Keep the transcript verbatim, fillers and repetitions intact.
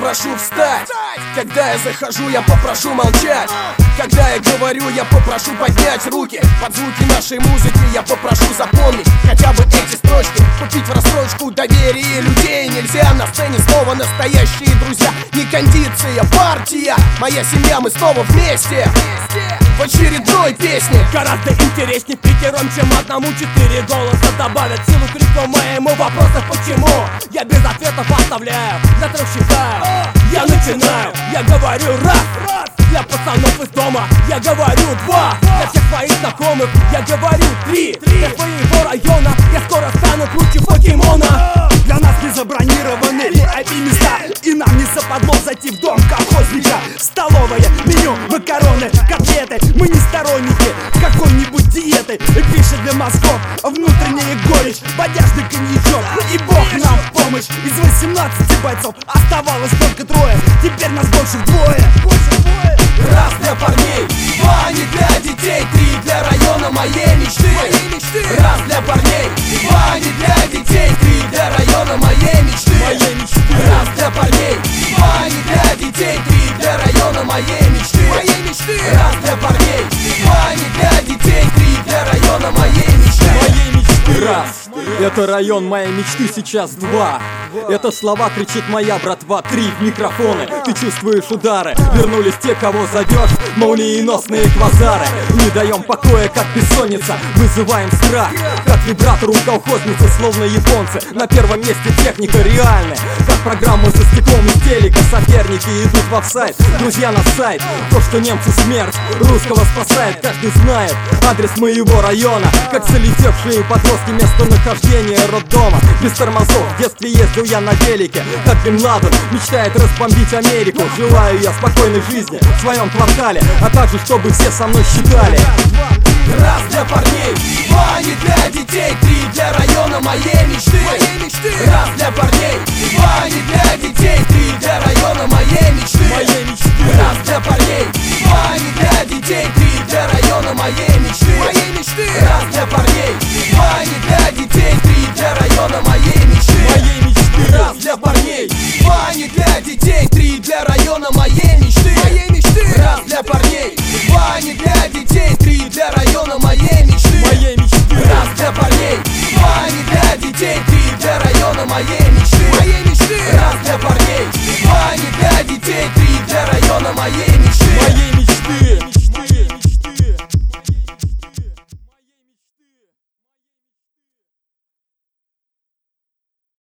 попрошу встать. Когда я захожу, я попрошу молчать. Когда я говорю, я попрошу поднять руки. Под звуки нашей музыки я попрошу запомнить хотя бы эти строчки. Купить в рассрочку доверие людей нельзя. На сцене снова настоящие друзья. Не кондиция, партия. Моя семья, мы снова вместе в очередной песне. Гораздо интереснее пятером, чем одному. Четыре голоса добавят силу криком моему вопросу почему. Я без ответов оставляю, на трех считаю. Я начинаю, я говорю раз. Для пацанов из дома я говорю два. Для всех своих знакомых я говорю три. Для своего района я скоро стану круче покемона. Для нас не забронированы ви ай пи-места, и нам не западло зайти в дом колхозника. Столовая, меню, макароны, котлеты. Мы не сторонники какой-нибудь диеты. И пища для мозгов, внутренняя горечь, бодяжный коньячок. И Бог нам в помощь. Из восемнадцати бойцов оставалось только трое. Теперь нас больше вдвое. Раз для парней, два не для детей, три для района моей мечты. Раз для парней, два не для детей, три для района моей мечты. Раз для парней, два не для детей, три для района моей мечты. Раз для парней, два не для детей, три для района моей мечты. Раз, это район моей мечты, сейчас два. Это слова кричит моя братва. Три в микрофоны, ты чувствуешь удары. Вернулись те, кого зовешь, молниеносные квазары. Не даем покоя, как бессонница, вызываем страх. Как вибратор у колхозницы, словно японцы. На первом месте техника реальная. Как программа за стеклом из телека. Соперники идут в офсайд, друзья на сайт. То, что немцу смерть, русского спасает. Каждый знает адрес моего района. Как залетевшие подростки, местонахождение роддома. Без тормозов, в детстве ездил я на велике. Как Бен Ладен мечтает разбомбить Америку. Желаю я спокойной жизни в своем квартале, а также чтобы все со мной считали. Раз для парней, два не для детей, три для района моей мечты. Раз для парней, два не для детей, три для района моей мечты. Раз для парней, два не для детей, три для района моей мечты. Раз для парней, два не для детей, три для района моей мечты. Раз для парней, два не для детей, три для района моей мечты. Раз для парней, два не для детей, три для района моей мечты. Раз для парней, два не для детей, три для района моей мечты.